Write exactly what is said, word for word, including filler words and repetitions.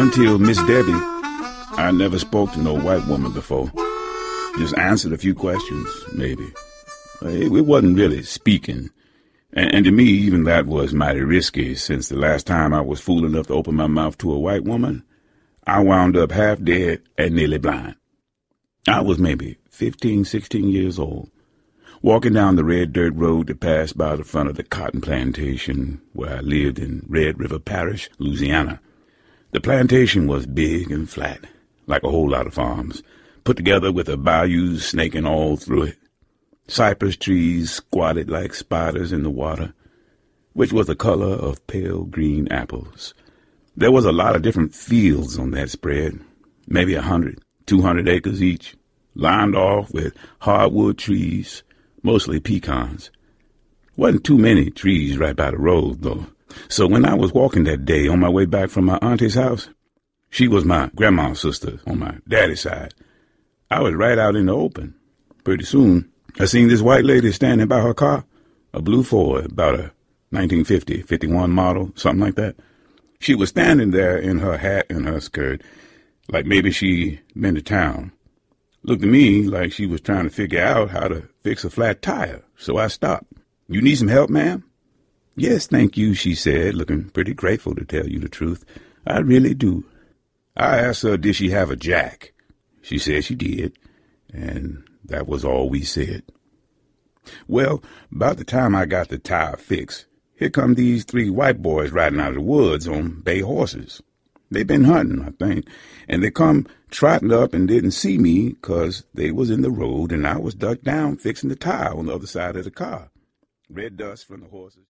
Until Miss Debbie, I never spoke to no white woman before. Just answered a few questions, maybe. It, it wasn't really speaking. And, and to me, even that was mighty risky, since the last time I was fool enough to open my mouth to a white woman, I wound up half dead and nearly blind. I was maybe fifteen, sixteen years old, walking down the red dirt road that passed by the front of the cotton plantation where I lived in Red River Parish, Louisiana. The plantation was big and flat, like a whole lot of farms, put together with a bayou snaking all through it. Cypress trees squatted like spiders in the water, which was the color of pale green apples. There was a lot of different fields on that spread, maybe a hundred, two hundred acres each, lined off with hardwood trees, mostly pecans. Wasn't too many trees right by the road, though. So when I was walking that day on my way back from my auntie's house, she was my grandma's sister on my daddy's side, I was right out in the open. Pretty soon, I seen this white lady standing by her car, a blue Ford, about a nineteen fifty, fifty-one model, something like that. She was standing there in her hat and her skirt, like maybe she'd been to town. Looked to me like she was trying to figure out how to fix a flat tire, so I stopped. "You need some help, ma'am?" "Yes, thank you," she said, looking pretty grateful, to tell you the truth. "I really do." I asked her, did she have a jack? She said she did, and that was all we said. Well, about the time I got the tire fixed, here come these three white boys riding out of the woods on bay horses. They been hunting, I think, and they come trotting up and didn't see me 'cause they was in the road and I was ducked down fixing the tire on the other side of the car. Red dust from the horses.